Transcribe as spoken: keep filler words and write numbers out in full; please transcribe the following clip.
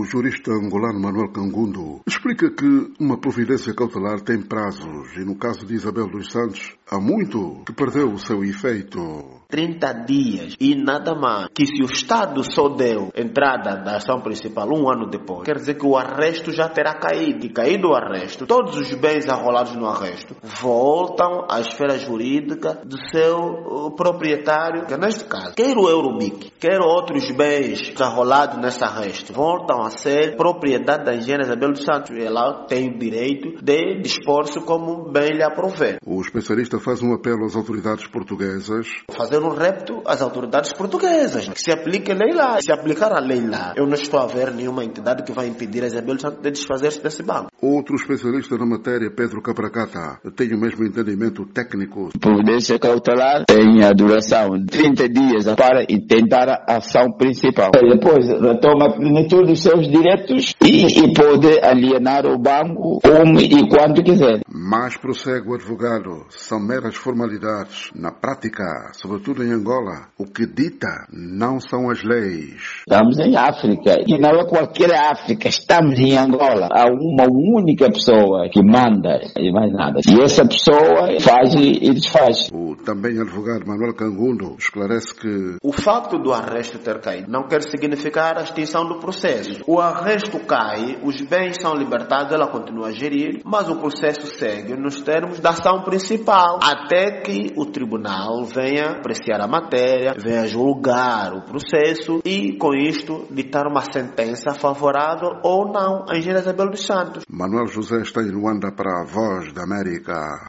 jurista angolano Manuel Cangundo explica que uma providência cautelar tem prazos e, no caso de Isabel dos Santos, há muito que perdeu o seu efeito. trinta dias e nada mais. Que se o Estado só deu entrada da ação principal um ano depois, quer dizer que o arresto já terá caído. E caído o arresto, todos os bens arrolados no arresto voltam à esfera jurídica do seu proprietário, que neste caso, quer o Eurobic, quer outros bens arrolados nesse arresto, voltam a ser propriedade da engenheira Isabel dos Santos. E ela tem o direito de dispor-se como bem lhe aprover. O especialista faz um apelo às autoridades portuguesas. Fazer um repto às autoridades portuguesas, que se aplique a lei lá. Se aplicar a lei lá, eu não estou a ver nenhuma entidade que vai impedir a Isabel dos Santos de desfazer-se desse banco. Outro especialista na matéria, Pedro Capracata, tem o mesmo entendimento técnico. Providência cautelar tem a duração de trinta dias para tentar a ação principal. Depois retoma a plenitude dos seus direitos e, e pode alienar o banco como e quando quiser. Mas, prossegue o advogado, são meras formalidades. Na prática, sobretudo em Angola, o que dita não são as leis. Estamos em África, e não é qualquer África, estamos em Angola. Há uma única pessoa que manda e mais nada. E essa pessoa faz e desfaz. O também advogado Manuel Cangundo esclarece que o facto do arresto ter caído não quer significar a extinção do processo. O arresto cai, os bens são libertados, ela continua a gerir, mas o processo segue nos termos da ação principal, até que o tribunal venha apreciar a matéria, venha julgar o processo e, com isto, ditar uma sentença favorável ou não à engenheira Isabel dos Santos. Manuel José está em Luanda para a Voz da América.